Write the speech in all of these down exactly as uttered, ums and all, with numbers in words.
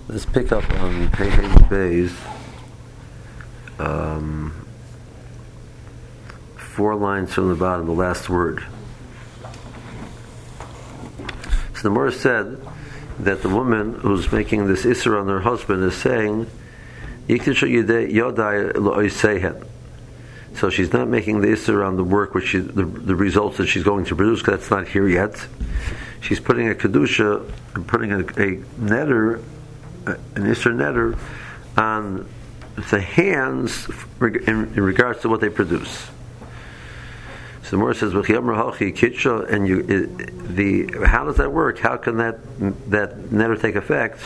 Let's pick up on Pei Bay's um, four lines from the bottom, the last word. So the Gemara said that the woman who's making this Isser on her husband is saying, so she's not making the Isser on the work, which she, the, the results that she's going to produce, because that's not here yet. She's putting a Kedusha, putting a, a netter, an Isser netter, on the hands in, in regards to what they produce. So the Gemara says, and you, it, the how does that work? How can that that netter take effect?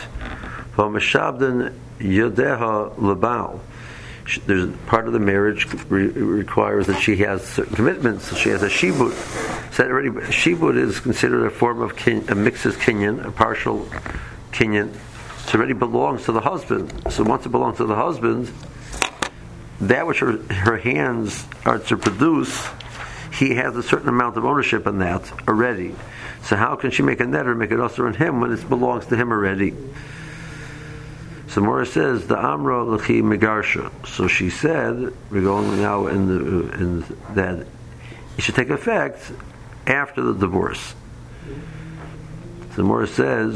There's part of the marriage re- requires that she has certain commitments. So she has a shibud. So already, shibud is considered a form of kin, a mixes kinyan, a partial kinyan. It already belongs to the husband. So once it belongs to the husband, that which her, her hands are to produce, he has a certain amount of ownership in that already. So how can she make a netter, make it usher on him when it belongs to him already? So Mora says the Amra L'chi Megarsha. So she said, we're going now in the in that it should take effect after the divorce. So Mora says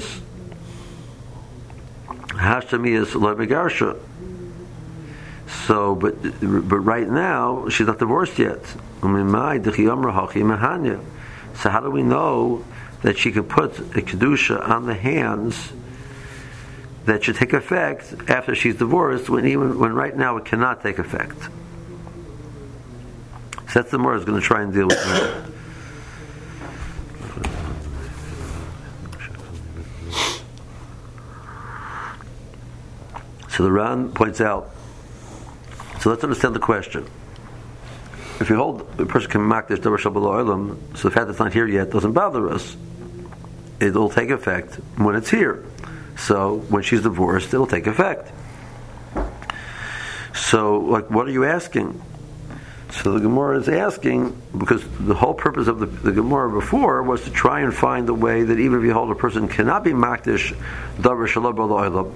Hashtami is La Megarsha. So, but but right now she's not divorced yet. So how do we know that she could put a kedusha on the hands that should take effect after she's divorced, when even when right now it cannot take effect? So that's the more is going to try and deal with that. So the Ran points out. So let's understand the question. If you hold a person can mark this davar shabbat olam, so the fact that it's not here yet doesn't bother us. It'll take effect when it's here. So when she's divorced, it'll take effect. So, like, what are you asking? So the Gemara is asking, because the whole purpose of the, the Gemara before was to try and find a way that even if you hold a person cannot be makdish davar shabbat olam,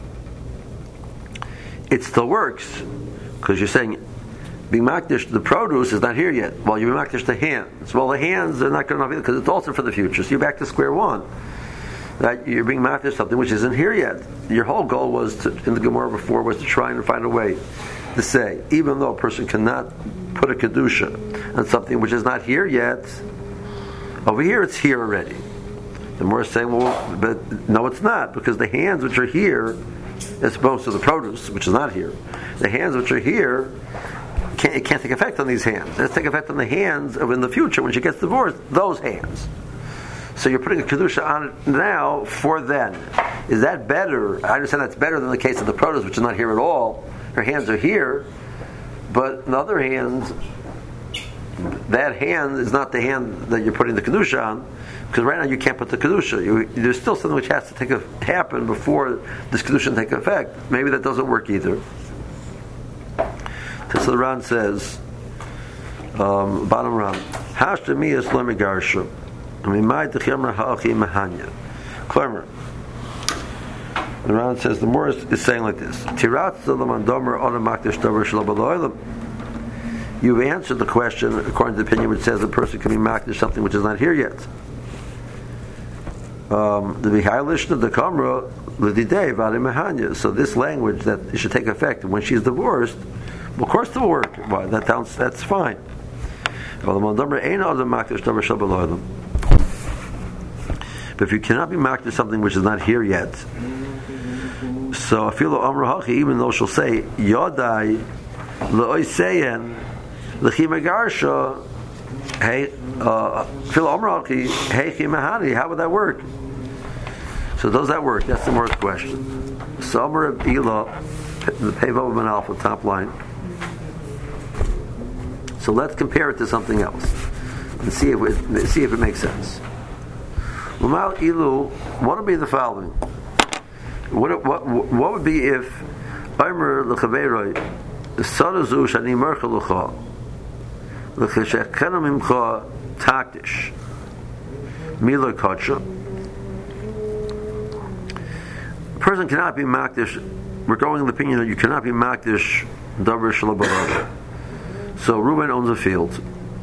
it still works, because you're saying being makdish, the produce is not here yet. Well, you're makdish the hands. Well, the hands are not good enough either, because it's also for the future. So you're back to square one. That you're being makdish something which isn't here yet. Your whole goal was to, in the Gemara before, was to try and find a way to say, even though a person cannot put a kedusha on something which is not here yet, over here it's here already. The Gemara is saying, well, but no, it's not, because the hands which are here, as opposed to the produce, which is not here, the hands which are here, Can't, it can't take effect on these hands. It's take effect on the hands of in the future when she gets divorced, those hands. So you're putting a kedusha on it now for then. Is that better? I understand that's better than the case of the produce, which is not here at all. Her hands are here, but in the other hand, that hand is not the hand that you're putting the kedusha on, because right now you can't put the kedusha. You, there's still something which has to take a, happen before this kedusha take effect. Maybe that doesn't work either. So the Ran says, um, bottom Ran, Hashtami is Lemigarsha. I mean, my Techemra Ha'achi Mahanya. Klermer. The Ran says, the Morris is saying like this: Tirat Zalamandomer Onamakdish Dover Shalabaloilam. You've answered the question according to the opinion which says a person can be makdish something which is not here yet. Um, the Vihailish of the Kamra, Lididei Vadi Mahanya. So this language that it should take effect when she's divorced, well, of course it will work. Well, that sounds, that's fine. But if you cannot be makdish to something which is not here yet, so afilo amra hachi, even though she'll say yodai leoiseyen lechimegarsha, hey, afilo amra hachi heichi mahani, how would that work? So does that work? That's the more question. So amra ila, the pevov ben alpha top line. So let's compare it to something else and see if it, see if it makes sense. Umal ilu, what would be the following? What what what would be if Omer lechaveroi sadazu shani mercha lucha lecheshekenu mimcha taktish mila kacha. person cannot be makdish. We're going in the opinion that you cannot be makdish davar shelo b'lo. So Reuben owns a field.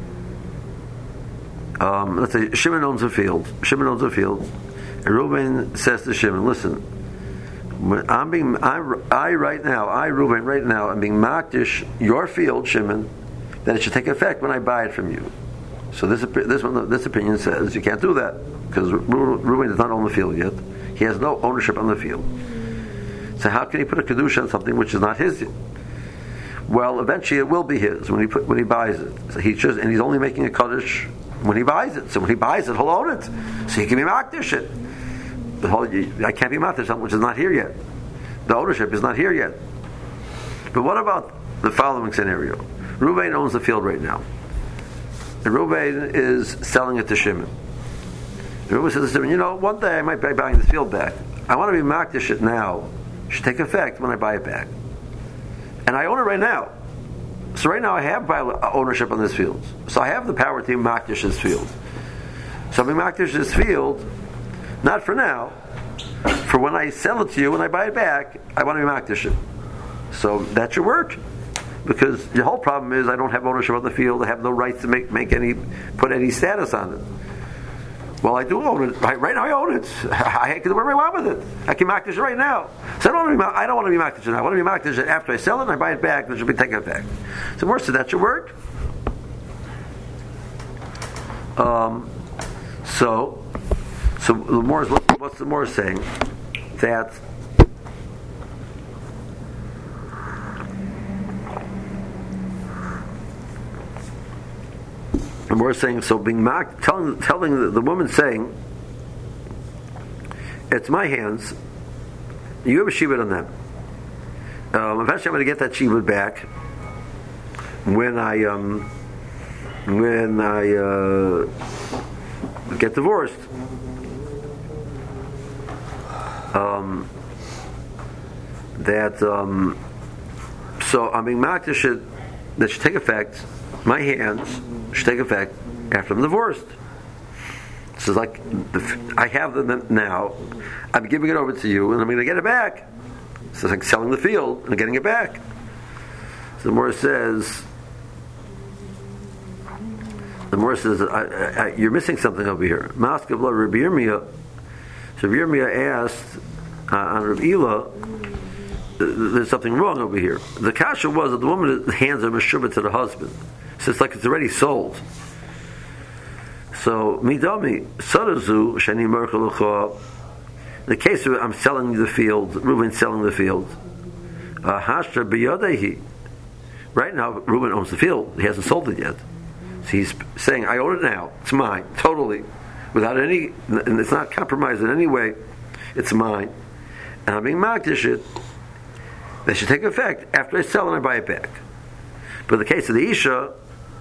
Um, let's say Shimon owns a field. Shimon owns a field, and Reuben says to Shimon, "Listen, I'm being I, I right now, I Reuben right now, I'm being makdish your field, Shimon, that it should take effect when I buy it from you." So this this one this opinion says you can't do that because Reuben does not own the field yet. He has no ownership on the field. So how can he put a kedusha on something which is not his yet? Well, eventually it will be his when he put when he buys it. So he just and he's only making a kaddish when he buys it. So when he buys it, he'll own it. So he can be makdish it. The whole, I can't be makdish something which is not here yet. The ownership is not here yet. But what about the following scenario? Reuben owns the field right now. And Reuben is selling it to Shimon. And Reuben says to Shimon, you know, one day I might be buying this field back. I want to be makdish it now. It should take effect when I buy it back. And I own it right now. So right now I have ownership on this field. So I have the power to be makdish this field. So I'm being makdish this field, not for now, for when I sell it to you, when I buy it back, I want to be makdish it. So that should work. Because the whole problem is I don't have ownership on the field. I have no right to make, make any, put any status on it. Well, I do own it. Right, right now I own it. I can do whatever I want with it. I can makdish it right now. So I don't want to be, I don't want to be makdish it now. I want to be makdish it after I sell it and I buy it back. It should be taken effect. So more so that should work. Um, so, so the more is what, what's the more saying? That and we're saying, so being mocked, telling, telling the, the woman saying, it's my hands, you have a shibud on them. Um, eventually I'm going to get that shibud back when I, um, when I uh, get divorced. Um, that, um, so I'm being mocked, that should, that should take effect, my hands, should take effect after I'm divorced. So it's like the, I have them now. I'm giving it over to you, and I'm going to get it back. So it's like selling the field and getting it back. So the more says, the more says, I, I, I, you're missing something over here. Maskevla Rabbi Yirmiyah. So Rabbi Yirmiyah asked uh, on Rabbi Ela, there's something wrong over here. The kasha was that the woman's hands are meshubah to the husband. So it's like it's already sold. So midami sadazu shani merkalucha. The case of I'm selling the field, Reuben selling the field. Hashtra biyadehi. Right now, Reuben owns the field. He hasn't sold it yet. So he's saying, "I own it now. It's mine, totally, without any, and it's not compromised in any way. It's mine, and I'm being makdish it. That should take effect after I sell and I buy it back." But in the case of the Isha,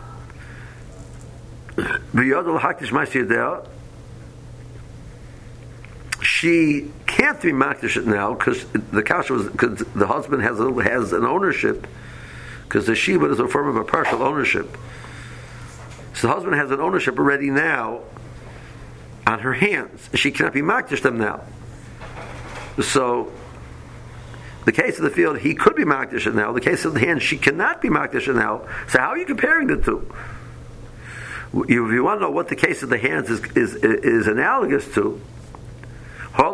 she can't be makdish it now because the kasha was because the husband has a, has an ownership, because the shibud is a form of a partial ownership. So the husband has an ownership already now on her hands. She cannot be makdish them now. So the case of the field, he could be makdish it now. The case of the hand, she cannot be makdish it now. So how are you comparing the two? If you want to know what the case of the hands is is, is analogous to, so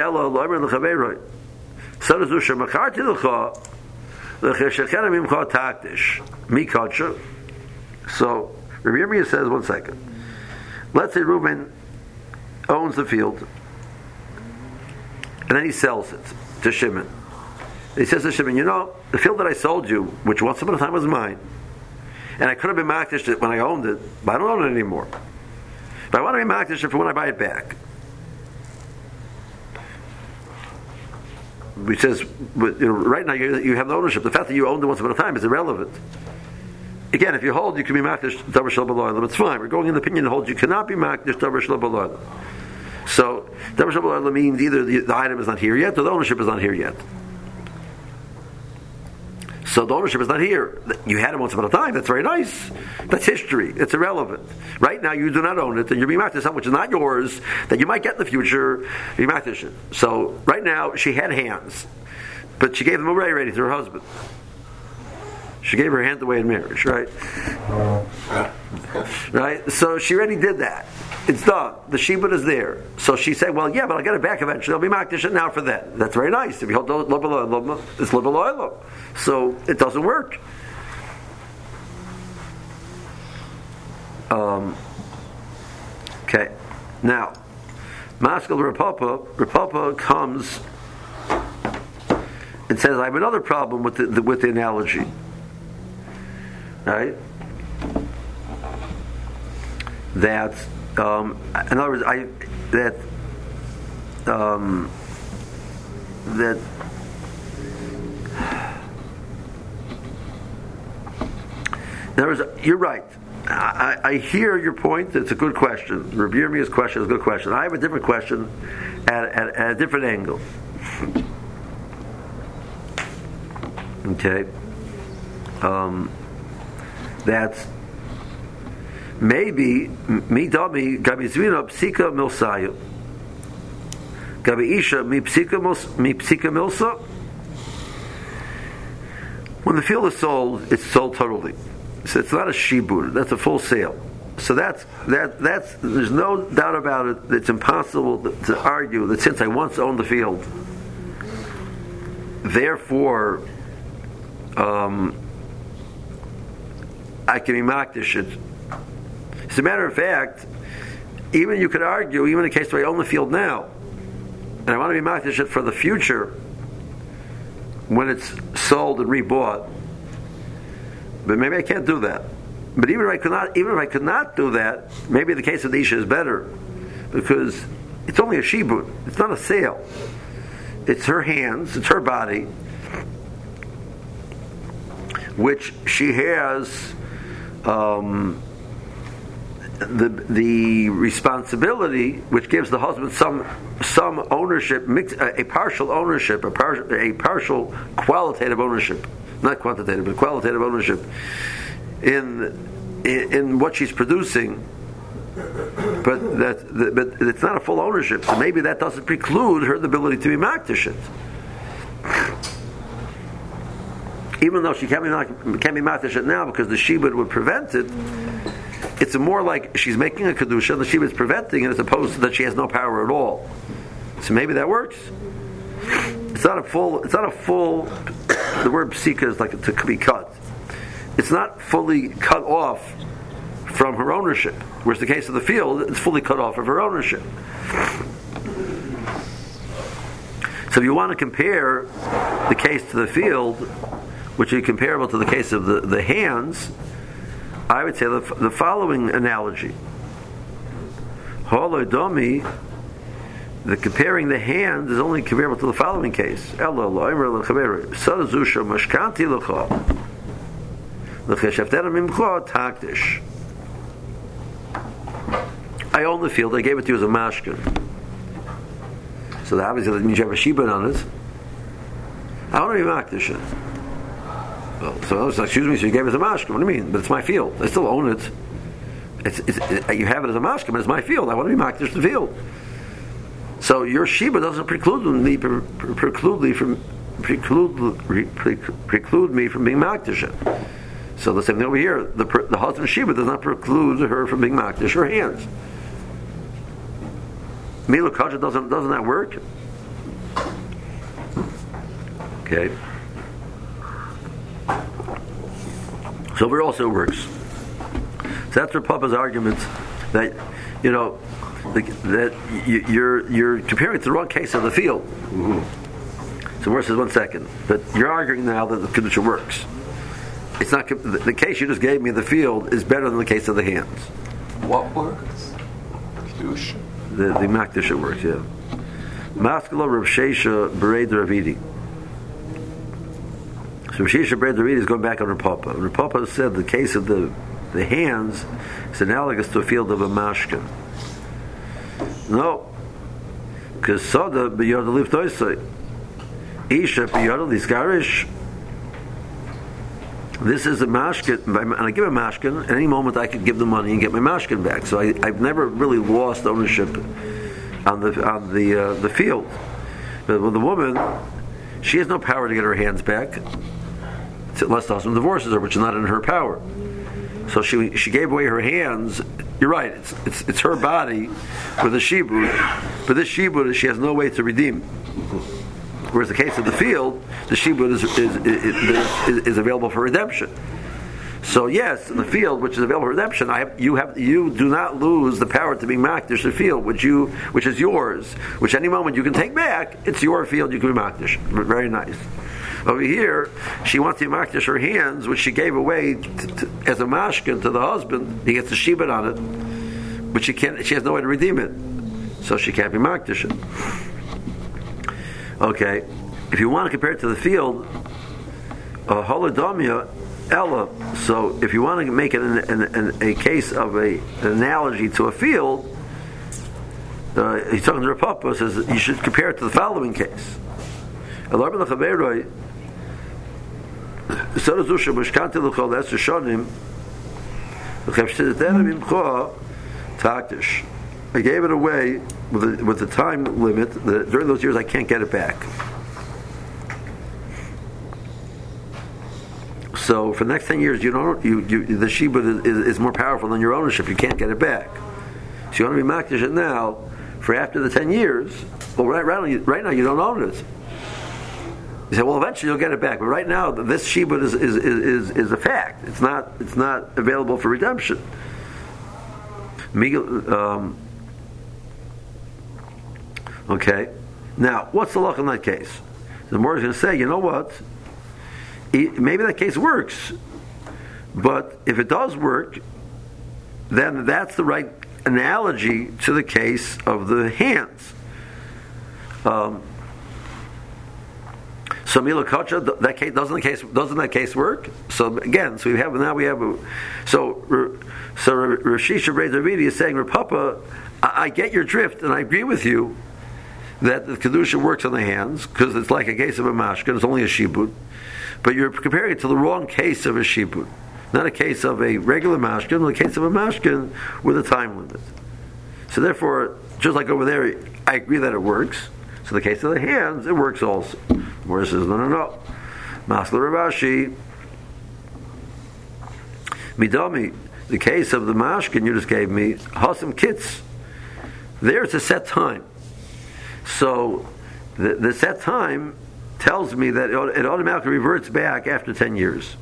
Rabbi Yirmiyah says, one second. Let's say Reuben owns the field, and then he sells it to Shimon. He says to Shimon, you know, the field that I sold you, which once upon a time was mine, and I could have been makdish it when I owned it, but I don't own it anymore. But I want to be makdish it for when I buy it back. He says, but, you know, right now you, you have the ownership. The fact that you owned it once upon a time is irrelevant. Again, if you hold, you can be makdish davar shelo b'lo olam. It's fine. We're going in the opinion that holds you cannot be makdish davar shelo b'lo olam. So davar shelo b'lo olam means either the, the item is not here yet or the ownership is not here yet. So the ownership is not here. You had it once upon a time. That's very nice. That's history. It's irrelevant. Right now, you do not own it, and you're being makdish something which is not yours that you might get in the future. You're makdish it. So right now, she had hands, but she gave them away already to her husband. She gave her hand away in marriage, right? Right. So she already did that. It's done. The shibud is there. So she said, "Well, yeah, but I'll get it back eventually. I'll be makdish it now for that." That's very nice. If you hold it's libel, so it doesn't work. Um, okay. Now, Maskal Rapapa, Rapapa comes and says, "I have another problem with the, the with the analogy." Right? That. Um, in other words, I that um, that in other words, you're right. I, I hear your point. It's a good question. Rabbi Yirmiyah's question is a good question. I have a different question at, at, at a different angle. Okay, um, that's. Maybe mi dami gabi zvina psika milsayu gabi isha mi psika mi psika milsa. When the field is sold, it's sold totally. So it's not a shibud. That's a full sale. So that's that that's there's no doubt about it. It's impossible to, to argue that since I once owned the field, therefore, um, I can be makdish it. As a matter of fact, even you could argue, even in the case where I own the field now, and I want to be makdish it for the future, when it's sold and rebought, but maybe I can't do that. But even if I could not, even if I could not do that, maybe the case of the Isha is better, because it's only a shibud. It's not a sale. It's her hands, it's her body, which she has. Um, The the responsibility, which gives the husband some some ownership, mix, a, a partial ownership, a, par, a partial qualitative ownership, not quantitative, but qualitative ownership in in, in what she's producing. But that but it's not a full ownership, so maybe that doesn't preclude her the ability to be makdish it. Even though she can't be can't be makdish it now because the shibud would prevent it. It's more like she's making a kedusha, the shibud is preventing it, as opposed to that she has no power at all. So maybe that works. It's not a full. It's not a full. The word psika is like to be cut. It's not fully cut off from her ownership. Whereas the case of the field, it's fully cut off of her ownership. So if you want to compare the case to the field, which is comparable to the case of the, the hands, I would say the, the following analogy. Holodomi, the comparing the hands is only comparable to the following case. I own the field, I gave it to you as a mashkin. So that obviously that means you have a shibud on it. I want to be makdish it. Well, so, so excuse me, so you gave it as a mashkim. What do you mean? But it's my field. I still own it. It's, it's, it you have it as a mashkim, but it's my field. I want to be makdish the field. So your shiba doesn't preclude me, pre- preclude me from preclude pre- preclude me from being makdish it. So the same thing over here. The the husband's shiba does not preclude her from being makdish her hands. Milu kaja doesn't doesn't that work? Okay. So it also works. So that's Rav Papa's argument that you know the, that you, you're you're comparing it to the wrong case of the field. Mm-hmm. So Mor says one second, but you're arguing now that the kedusha works. It's not the, the case you just gave me. The field is better than the case of the hands. What works? Kedusha. The the makdusha works. Yeah. Maskala Rav Shesha Bered Ravidi. So Rav Shesha Bered Ravidi is going back on Rav Papa. Rav Papa said the case of the the hands is analogous to a field of a mashkin. No, because Soda b'yoda liftoisei, Isha b'yoda lisgarish. this is a mashkin, and I give a mashkin. At any moment, I could give the money and get my mashkin back. So I, I've never really lost ownership on the on the uh, the field. But with the woman, she has no power to get her hands back unless the husband divorces her, which is not in her power. So she she gave away her hands. You're right. It's it's, it's her body with a shibud, but this shibud she has no way to redeem. Whereas the case of the field, the shibud is is, is, is is available for redemption. So yes, in the field, which is available for redemption, I have, you have you do not lose the power to be makdish the field, which you which is yours, which any moment you can take back. It's your field. You can be makdish. Very nice. Over here, she wants to makdish her hands, which she gave away t- t- as a mashkin to the husband. He gets a shibud on it, but she can't. She has no way to redeem it, so she can't be makdish it. Okay, if you want to compare it to the field, holodomia, ella. So if you want to make it an, an, an, a case of a, an analogy to a field, uh, he's talking to Rav Papa, says you should compare it to the following case. I gave it away with a, with the time limit that during those years I can't get it back. So for the next ten years, you don't you, you the shibud is, is, is more powerful than your ownership. You can't get it back. So you want to be makdish it now for after the ten years. Well, right, right, right now you don't own it. You say, well, eventually you'll get it back, but right now this shibud is is, is is a fact. It's not it's not available for redemption. Um, okay, now what's the luck in that case? The more is going to say, you know what? Maybe that case works, but if it does work, then that's the right analogy to the case of the hands. Um, So Mila Kacha, that case doesn't the case doesn't that case work? So again, so we have now we have a, so so Rashisha Rei Davidi is saying, Papa, I, I get your drift and I agree with you that the kedusha works on the hands because it's like a case of a mashkin, it's only a shibud, but you're comparing it to the wrong case of a shibud, not a case of a regular mashkin, but a case of a mashkin with a time limit. So therefore, just like over there, I agree that it works. So the case of the hands, it works also. Where it says, no, no, no. Masla Ravashi, Midami, the case of the mashkin you just gave me, Hasam Kitz, there it's a set time. So the, the set time tells me that it, it automatically reverts back after ten years.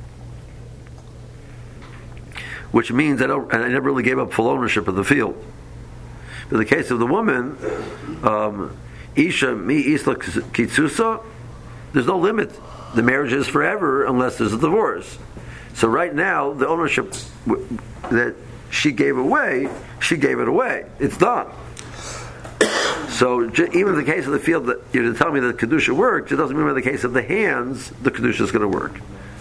Which means that I, I never really gave up full ownership of the field. In the case of the woman, um, Isha mi isla kitsusa, there's no limit. The marriage is forever unless there's a divorce. So right now, the ownership w- that she gave away, she gave it away. It's done. So j- even in the case of the field that you're telling me that kedusha works, it doesn't mean in the case of the hands, the kedusha is going to work.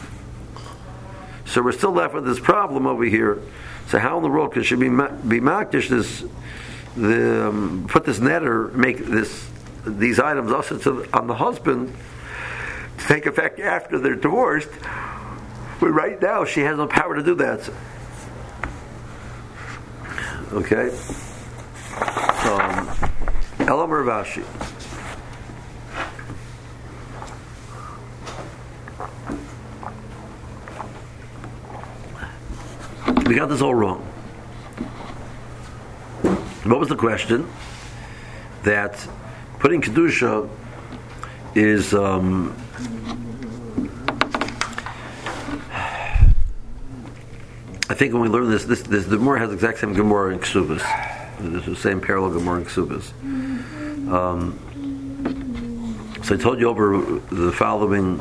So we're still left with this problem over here. So how in the world could she be ma- be makdish this? The um, put this netter, make this these items also to, on the husband to take effect after they're divorced, but right now she has no power to do that. Okay. Um, Elam Ravashi. We got this all wrong. What was the question? That putting kedusha is um, I think when we learn this, this, this the Gemara has the exact same Gemara in Ksubas. It's the same parallel Gemara in Ksubas. Um, so I told you over the following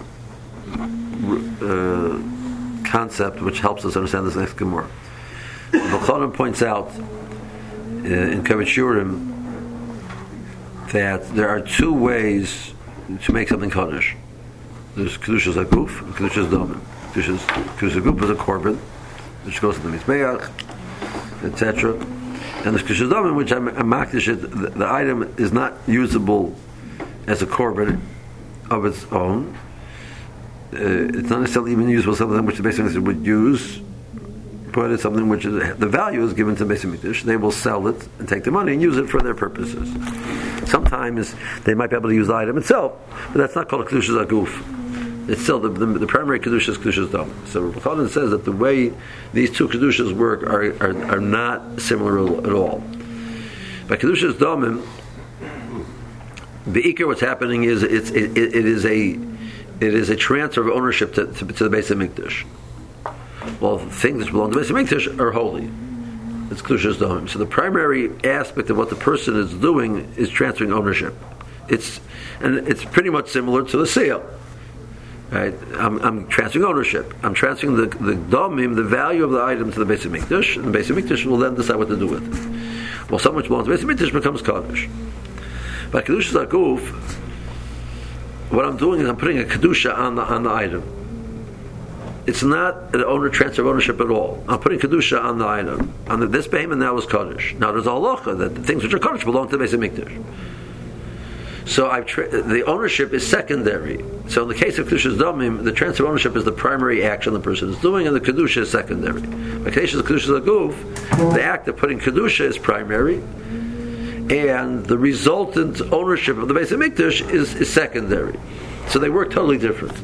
uh, concept, which helps us understand this next Gemara. B'chonim points out uh, in Kavod Shurim that there are two ways to make something kaddish. There's kedushas aguf and kedushas damim. Kedushas aguf is a korban, which goes to the mizbeach, et cetera. And there's kedushas damim, which I'm, I'm makdish it. The, the item is not usable as a korban of its own. it's not necessarily even usable something which the Beis Hamikdash would use, but it's something which is, the value is given to the Beis Hamikdash. They will sell it and take the money and use it for their purposes. Sometimes they might be able to use the item itself, but that's not called a Kedushas Aguf. It's still the, the, the primary Kedusha is Kedushas Dam. So Rav Chanan says that the way these two Kedushas work are, are, are not similar at all. By Kedushas Damim, the Iker, what's happening is it's, it, it, it is a it is a transfer of ownership to, to, to the Beis Hamikdash. Well, things that belong to the Beis Hamikdash are holy. It's Kedushas Damim. So the primary aspect of what the person is doing is transferring ownership. It's and it's pretty much similar to the sale. Right? I'm, I'm transferring ownership. I'm transferring the the damim, the value of the item, to the Beis Hamikdash, and the Beis Hamikdash will then decide what to do with it. Well, something which belongs to the Beis Hamikdash becomes kaddish. By Kedushas Aguf, what I'm doing is I'm putting a kedusha on the on the item. It's not an owner transfer of ownership at all. I'm putting kedusha on the item. On the, this behemoth now is kaddish. Now there's a halacha that the things which are kaddish belong to the Beis Hamikdash. So I've tra- the ownership is secondary. So in the case of Kedushas Damim, the transfer of ownership is the primary action the person is doing, and the kedusha is secondary. In the case of Kedushas Aguf, the act of putting kedusha is primary, and the resultant ownership of the Beis Hamikdash is, is secondary. So they work totally different.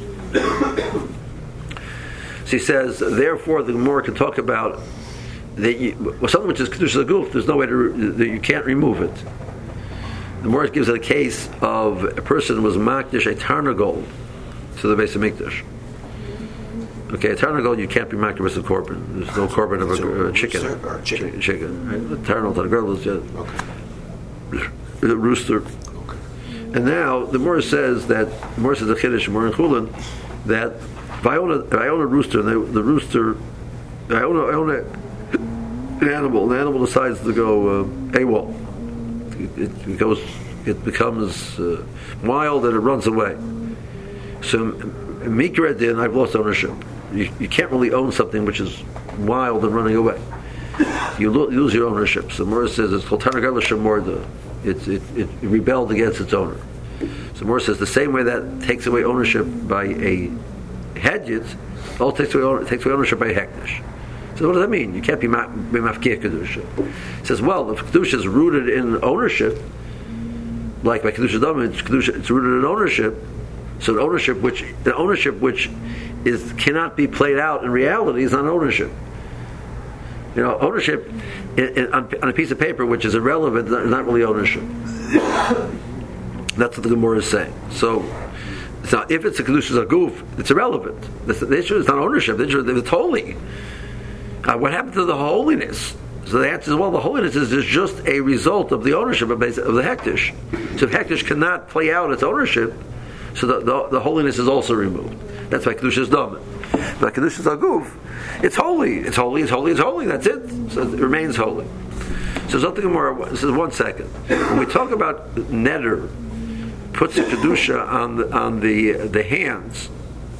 So he says, therefore, the Gemara can talk about that you, well, something which is Kedushas Aguf, there's no way to that you can't remove it. The Gemara gives it a case of a person who was makdish a tarnagol to the Beis Hamikdash. Okay, a tarnagol you can't be makdish with a korban. There's no korban of a, a chicken. Or chicken. Chicken. Right? The tarnagol to the girl is just Okay. the rooster. Okay. And now the Gemara says that the Gemara says the Chiddush Gemara in Chulin that if I own a, if I own a rooster and the, the rooster if I own a, I own a, an animal, the animal decides to go uh, AWOL. It, it goes, it becomes uh, wild and it runs away. So Mikra Din, I've lost ownership. You, you can't really own something which is wild and running away. You lo- lose your ownership. So Mora says it's called Tanagala Shemorda. It, it, it rebelled against its owner. So Mora says the same way that takes away ownership by a hedjit, all takes away, takes away ownership by a hektish. So what does that mean? You can't be mafkir kedusha. It says, well, if kedusha is rooted in ownership, like by kedusha dam, it's kedusha, it's rooted in ownership. So the ownership which the ownership which is cannot be played out in reality is not ownership. You know, ownership in, in, on, on a piece of paper which is irrelevant is not, not really ownership. That's what the Gemara is saying. So, so if it's a kedusha zaguf, it's irrelevant. The, the issue is not ownership. The issue is it's holy. Uh, what happened to the holiness? So the answer is, well, the holiness is, is just a result of the ownership of, of the hektish. So if hektish cannot play out its ownership, so the, the, the holiness is also removed. That's why kedusha is dam. But kedusha is aguf. It's holy. It's holy. It's holy. It's holy. That's it. So it remains holy. So something more. This is one second. When we talk about neder, puts the kedusha on the on the the hands.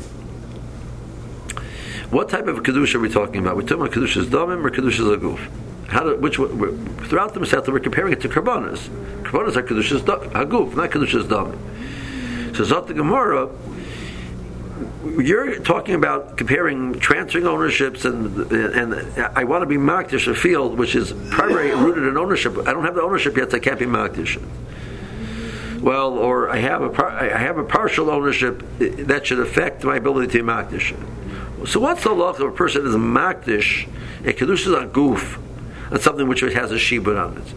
What type of kedusha are we talking about? We're talking about kedusha's damim or kedusha's aguf. How do, which throughout the Masechta we're comparing it to karbanos. Karbanos are kedusha's aguf, not kedusha's damim. So Zot the Gemara, you're talking about comparing transferring ownerships, and and I want to be makdish a field which is primarily rooted in ownership. I don't have the ownership yet, so I can't be makdish. Well, or I have a I have a partial ownership that should affect my ability to be makdish. So what's the law if a person is makdish, a kedusha aguf, and something which has a shibud on it?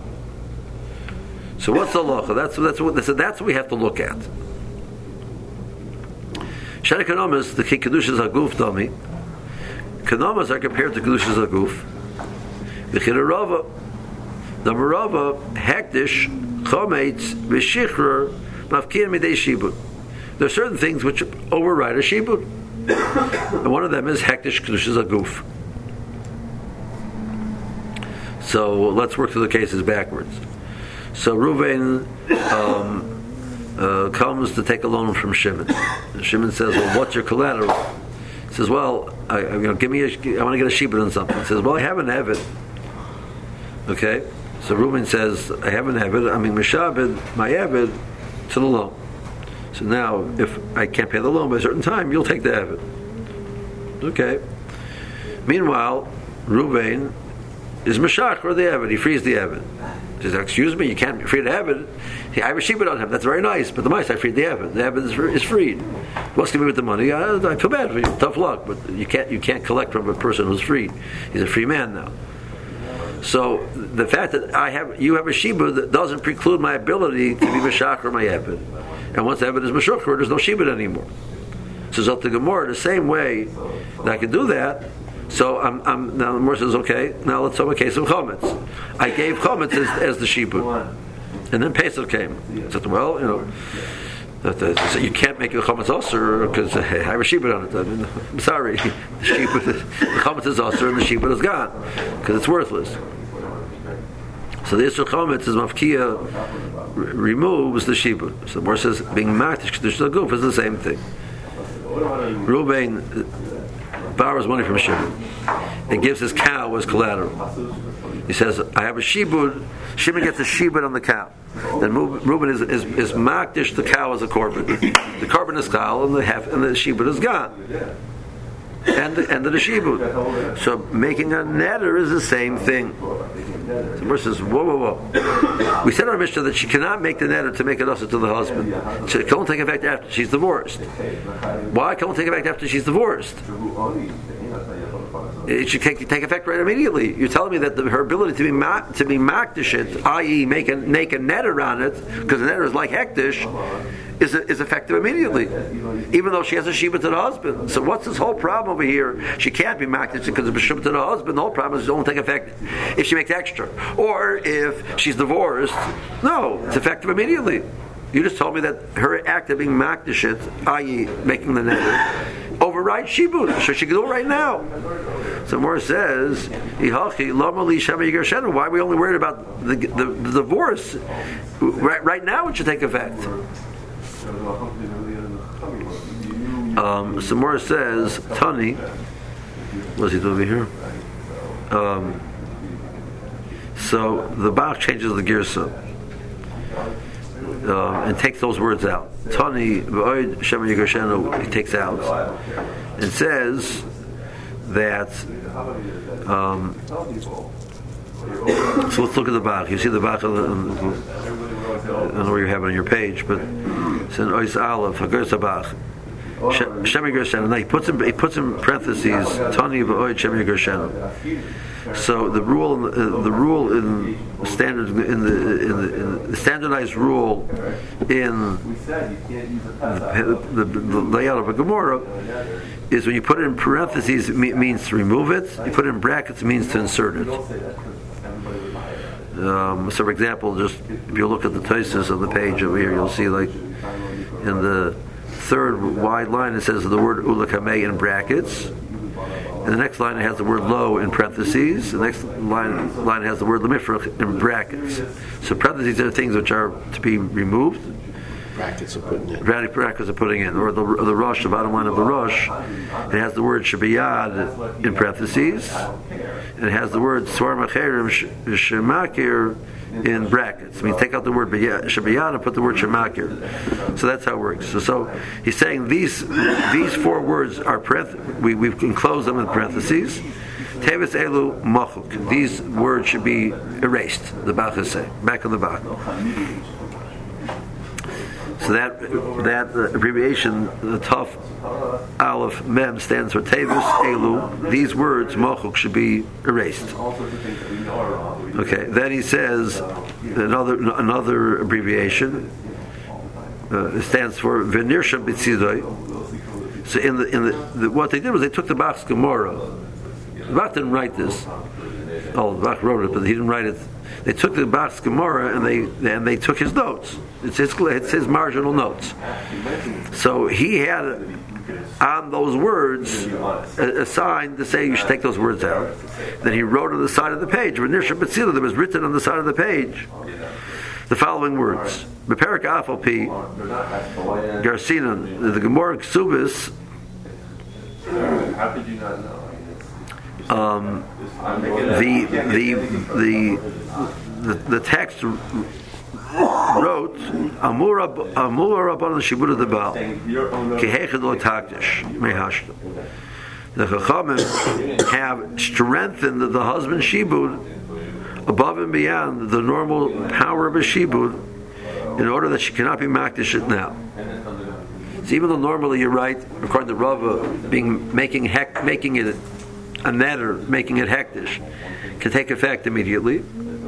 So what's the law? That's that's what so that's what we have to look at. Shani kanamas, the kedusha aguf dami. Kanamas are compared to kedusha aguf. The chirarava, the marava, hektish, chometz, v'shichr, mafkir midei shibud. There are certain things which override a shibud. And one of them is hektish kedusha aguf. So let's work through the cases backwards. So Reuven um, uh, comes to take a loan from Shimon. And Shimon says, "Well, what's your collateral?" He says, "Well, I, you know, give me. A, I want to get a shibud on something." He says, "Well, I have an eved." Okay. So Reuven says, "I have an eved. I mean, mishabed my eved to the loan." So now, if I can't pay the loan by a certain time, you'll take the Eved. Okay. Meanwhile, Reuven is Meshach or the Eved. He frees the Eved. He says, excuse me, you can't free the Eved. I have a Sheba on him. That's very nice. But the mice, I freed the Eved. The Eved is, is freed. What's going to be with the money? I, I feel bad for you. Tough luck. But you can't you can't collect from a person who's freed. He's a free man now. So the fact that I have you have a Sheba that doesn't preclude my ability to be Meshach or my Eved. And once the Eved is Meshach, there's no Sheba anymore. So Zot the Gemara, the same way that I can do that. So I'm, I'm now the Gemara says, okay, now let's have a case of Chometz. I gave Chometz as, as the Shibud, and then Pesach came. I said, well, you know, that, uh, so you can't make a Chometz Osir because uh, I have a Shibud on it. I mean, I'm sorry, the Shibud, the Chometz is Osir and the Shibud is gone because it's worthless. So the Yisur Chometz is Mafkia r- removes the Shibud. So the Gemara says being Maktish Kedush Guf is the same thing. Reuben borrows money from Shimon and gives his cow as collateral. He says, I have a shibud. Shimon gets a shibud on the cow. Then Reuben is, is, is makdish the cow as a korban. The korban is kal and the half and the shibud is gone. And the end of the shibud. So making a neder is the same thing. The verse says, whoa, whoa, whoa. We said in our Mishnah that she cannot make the neder to make it also to the husband. She can't take effect after she's divorced. Why can't take effect after she's divorced? It should take, take effect right immediately. You're telling me that the, her ability to be ma, to be makdish, that is, make a make a neder on it, because the neder is like hektish, is is effective immediately, even though she has a shiva to the husband. So what's this whole problem over here? She can't be makdish because of a shiva to the husband. The whole problem is it won't take effect if she makes extra, or if she's divorced. No, it's effective immediately. You just told me that her act of being makdishit, that is, making the neder, overrides shibud, so she can do it right now. So Mor says, why are we only worried about the, the, the divorce? Right, right now it should take effect. Um, so Mor says, Tani, what's he doing over here? Um, so the Bach changes the girsa. Uh, and takes those words out. Tani v'oid Shema Yigershenu, he takes out and says that. Um, so let's look at the Bach. You see the Bach. I don't know where you have it on your page, but it's in Ois Aleph Hagersa Bach. Shema Yigershenu. Now he puts in he puts in parentheses Tani v'oid Shema Yigershenu. So the rule, uh, the rule in standard in the, in the, in the standardized rule in the, the, the layout of a Gemara is when you put it in parentheses, it means to remove it. You put it in brackets, it means to insert it. Um, so, for example, just if you look at the Tosfos on the page over here, you'll see like in the third wide line it says the word ulakamei in brackets. And the next line it has the word lo in parentheses. The next line line has the word lemifrach in brackets. So parentheses are things which are to be removed. Brackets are putting in. Brackets are putting in, or the or the rush, the bottom line of the rush. It has the word shabiyad in parentheses. And it has the word swar macherim shemakir in brackets. I mean, take out the word shabiyad and put the word shemakir. So that's how it works. So, so he's saying these these four words are parenth- we we've enclosed them in parentheses. Tevis elu machuk. These words should be erased. The Bach is saying back in the Bach. So that that uh, abbreviation, the Taf Aleph Mem, stands for Tevis Elu. These words, Mochuk, should be erased. Okay. Then he says another another abbreviation. Uh, it stands for V'nirsha B'tzidoi. So in the in the, the what they did was they took the Bach's Gemara. The Bach didn't write this. Oh, the Bach wrote it, but he didn't write it. They took the Bach's Gemara and they and they took his notes. It's his it's his marginal notes. So he had on those words a, a sign to say you should take those words out. Then he wrote on the side of the page. When there was written on the side of the page the following words: Beperik Afal Pi Garcinan, the Gemara Ksubis. How could you not know? Um, the, the the the the text wrote Amura Amura Rabbanan Shibud of the Baal Kehechad Lo Takdish Mehashta. The Chachamim have strengthened the husband's shibud above and beyond the normal power of a shibud in order that she cannot be makdish it now. So even though normally you're right, according to Rava, being making hek, making it a netter, making it hektish, can take effect immediately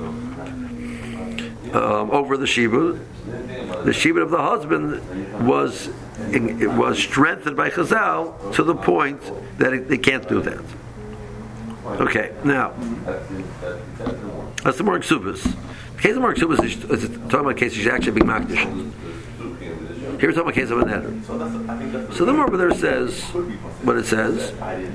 um, over the shibud. The shibud of the husband was it was strengthened by Chazal to the point that it, they can't do that. Okay, now that's the more Ksubas. The case of more Ksubas is, is talking about a case she's actually being makdish. Here we're talking about a case of a netter. So the Mormon there says what it says.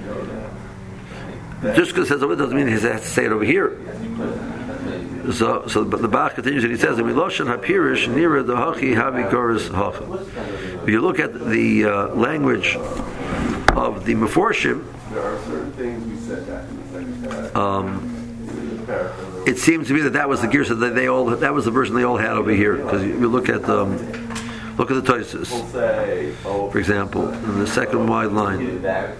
Just because it says over doesn't mean he has to say it over here. So, so but the Bach continues and he says, "Miloshan hapirish nira dehachi havi goris hacha." If you look at the uh, language of the Meforshim, There are certain things we said back in the second um, it seems to me that that was the gears that they all that was the version they all had over here. Because you look at um, look at the Toysus, for example, in the second wide line.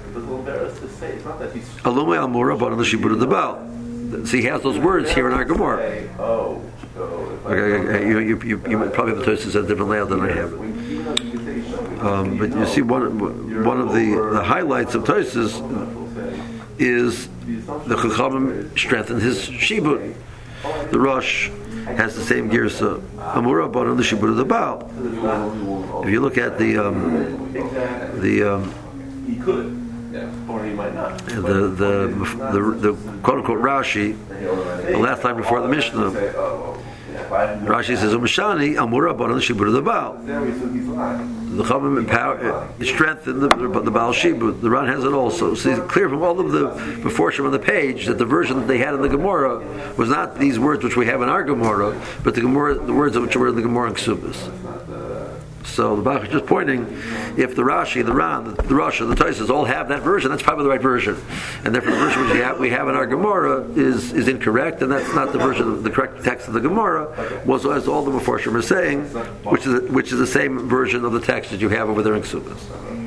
Alumay al Mura, but on the Shibud of the Baal. So he has those words here in our Gemara. Okay, okay, you, you, you, you probably have the Toysus at a different layout than I have. Um, but you see, one one of the, the highlights of Toysus is the Chachamim strengthened his Shibud. The Rosh has the same gears to Amura, but on the Shibud of the Baal. If you look at the um, the um, he could. Or he might not. The the the, the quote unquote Rashi, the last line before the Mishnah, Rashi says Umashani Amura Banan Shibud of the Baal. The Chachamim empower strengthened the, the Baal Shibud. The Ran has it also. So it's clear from all of the Meforshim on the page that the version that they had in the Gemara was not these words which we have in our Gemara, but the Gemara, the words which were in the Gemara in Ksubas. So the Bach is just pointing, if the Rashi, the Ran, the, the Rosh, the Toysus all have that version, that's probably the right version, and therefore the version which we have, we have in our Gemara is is incorrect, and that's not the version, the correct text of the Gemara. Was as all the Meforshim are saying, which is which is the same version of the text that you have over there in Ksubas.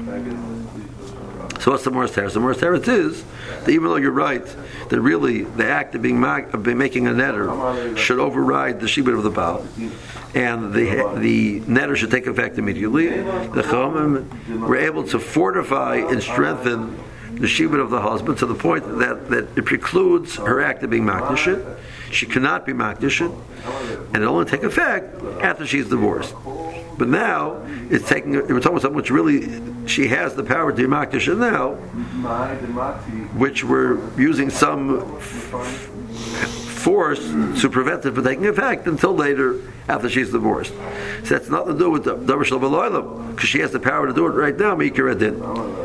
So what's the Morris Teretz? The Morris Teretz is that even though you're right, that really the act of being mag- of being making a netter should override the shibud of the Baal, and the the netter should take effect immediately. The Chachamim were able to fortify and strengthen the shibud of the husband to the point that, that it precludes her act of being makdishit. She cannot be makdishit, and it'll only take effect after she's divorced. But now it's taking. We're talking about something which really she has the power to be makdishit now, which we're using some f- force to prevent it from taking effect until later after she's divorced. So that's nothing to do with the davar shel b'loylam, because she has the power to do it right now. Mikra din.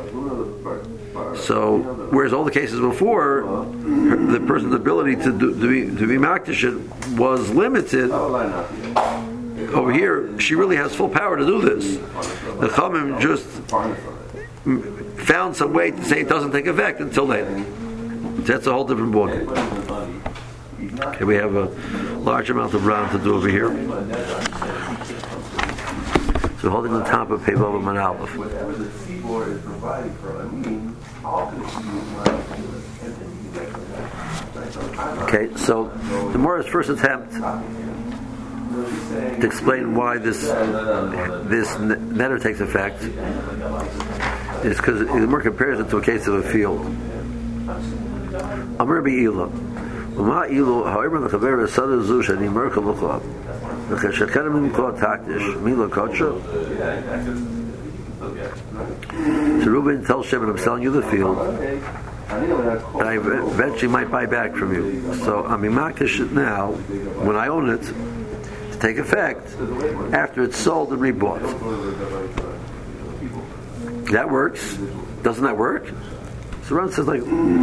So, whereas all the cases before, her, the person's ability to do, to be to be makdishit was limited. Over here, she really has full power to do this. The Chachamim just found some way to say it doesn't take effect until later. That's a whole different ballgame. Okay, we have a large amount of round to do over here. So holding on top of Peivav and Aleph. Whatever the seaboard is providing for, I mean, how can it be? Okay, so the Morris first attempt to explain why this this netter takes effect is because the Gemara compares it to a case of a field. Amar bi'ila, u'ma ilu however the chaver v'sada zu shani merka l'chov v'cheshekenim l'chov taktish mila kocha. So Reuben tells Shimon, I'm selling you the field that I eventually might buy back from you. So I'm makdish it now when I own it, take effect after it's sold and rebought. That works. Doesn't that work? So Ron says, like,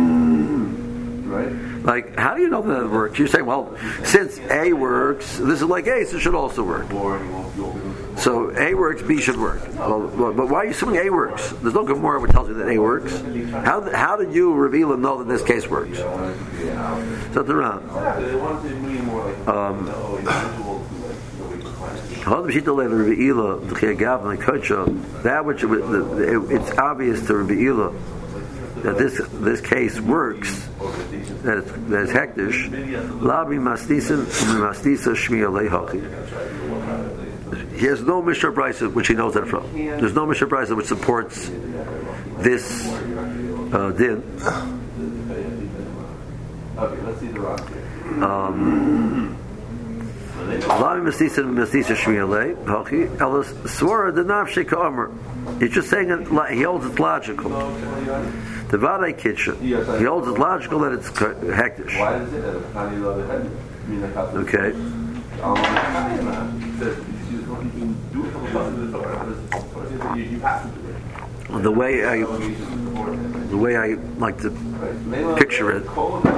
mm, like, how do you know that it works? You're saying, well, since A works, this is like A, so it should also work. So A works, B should work. Well, but why are you assuming A works? There's no Gemara which tells you that A works. How how did you reveal and know that this case works? So the Ron. Um, That which it, it's obvious to Rabbi Ila that this this case works, that it's, that it's hektish. He has no Mishnah Brisa which he knows that from. There's no Mishnah Brisa which supports this uh, din. Um, It's just saying it, he holds it logical. The Vadai Kitchen, he holds it logical that it's hektish. Okay. The way I, the way I like to picture it.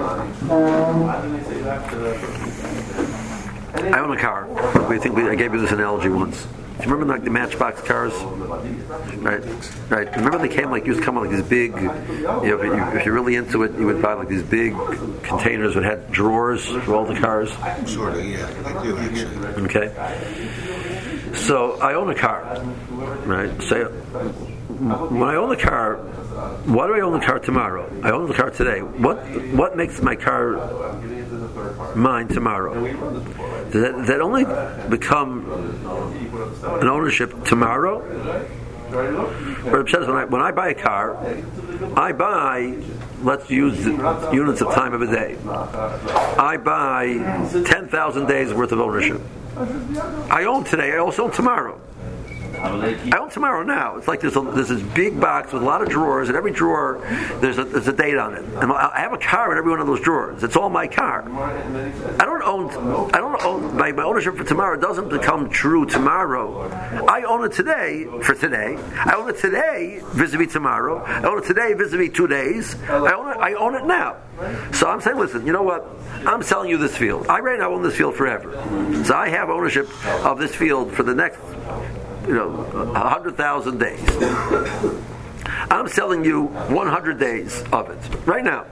I own a car. We think we, I gave you this analogy once. Do you remember like the Matchbox cars? Right, right. Remember they came like used to come with like these big. You know, if, you, if you're really into it, you would buy like these big containers that had drawers for all the cars. Sort of, yeah. I do actually. Okay. So I own a car, right? So when I own the car, why do I own the car tomorrow? I own the car today. What what makes my car mine tomorrow? Does that, does that only become an ownership tomorrow? But it says when I when I buy a car, I buy, let's use the units of time of a day. I buy ten thousand days worth of ownership. I own today. I also own tomorrow. I own tomorrow now. It's like there's, a, there's this big box with a lot of drawers, and every drawer there's a, there's a date on it. And I have a car in every one of those drawers. It's all my car. I don't own. I don't own. My, my ownership for tomorrow doesn't become true tomorrow. I own it today for today. I own it today vis-a-vis tomorrow. I own it today vis-a-vis two days. I own it. I own it now. So I'm saying, listen. You know what? I'm selling you this field. I right now own this field forever. So I have ownership of this field for the next, you know, a hundred thousand days. I'm selling you one hundred days of it right now.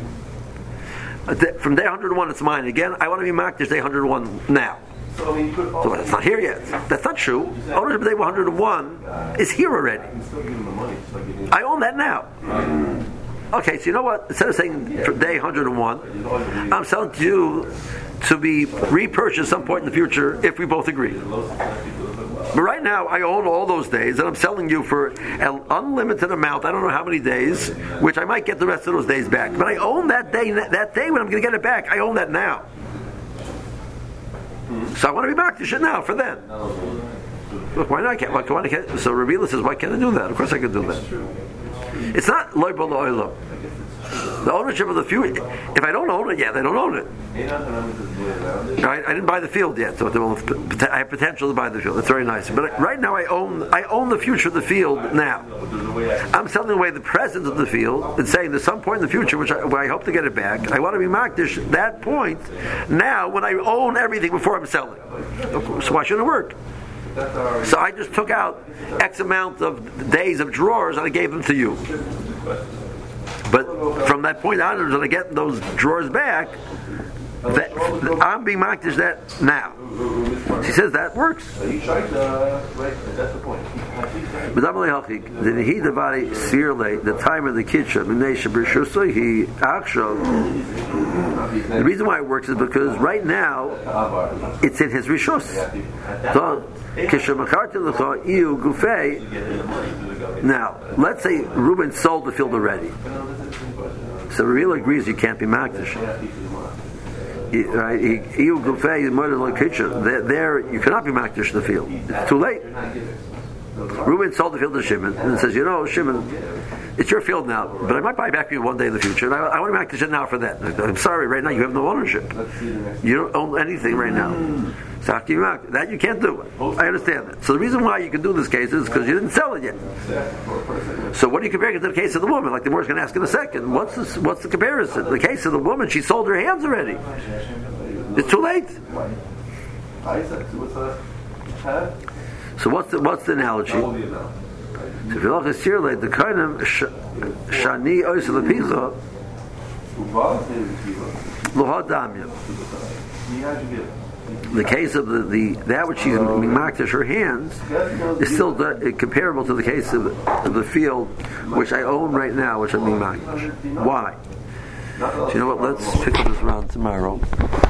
From day one hundred one, it's mine again. I want to be marked as day one hundred one now. So it's not here yet. That's not true. Ownership of day one hundred one is here already. I own that now. Okay, so you know what? Instead of saying for day one hundred one, I'm selling to you to be repurchased some point in the future if we both agree. But right now, I own all those days, and I'm selling you for an unlimited amount. I don't know how many days, which I might get the rest of those days back. But I own that day. That day when I'm going to get it back, I own that now. So I want to be back to shit now for then. Look, why not? Why, why can't, so Rabbi says, why can't I do that? Of course I can do that. It's not loy b'lo olam. The ownership of the field. If I don't own it yet, I don't own it. I, I didn't buy the field yet, so I have potential to buy the field. It's very nice. But right now, I own I own the future of the field now. I'm selling away the present of the field and saying there's some point in the future which I, where I hope to get it back. I want to be marked at that point now when I own everything before I'm selling. So why shouldn't it work? So I just took out X amount of days of drawers and I gave them to you. But from that point onwards, when I get those drawers back, that, I'm being marked as that now. She says that works. The time of the kitchen, the reason why it works is because right now it's in his rishus. So, now, let's say Reuben sold the field already. So Real agrees you can't be makdish. Right? There, there you cannot be makdish the field. It's too late. Reuben sold the field to Shimon and says, you know, Shimon, it's your field now, but I might buy back from you one day in the future, and I, I want to makdish it now for that. I'm sorry, right now you have no ownership. You don't own anything right now. So that you can't do. I understand that. So the reason why you can do this case is because you didn't sell it yet. So what are you comparing it to the case of the woman? Like the Morris going to ask in a second. What's this, what's the comparison? The case of the woman, she sold her hands already. It's too late. So what's the what's the analogy? So if you look at Sirle, the kind of shani oisel lepicha, loha damya. the case of the, the that which she's makdish her hands is still the, comparable to the case of, of the field which I own right now, which I'm makdish. Why? So you know what? Let's pick up this round tomorrow.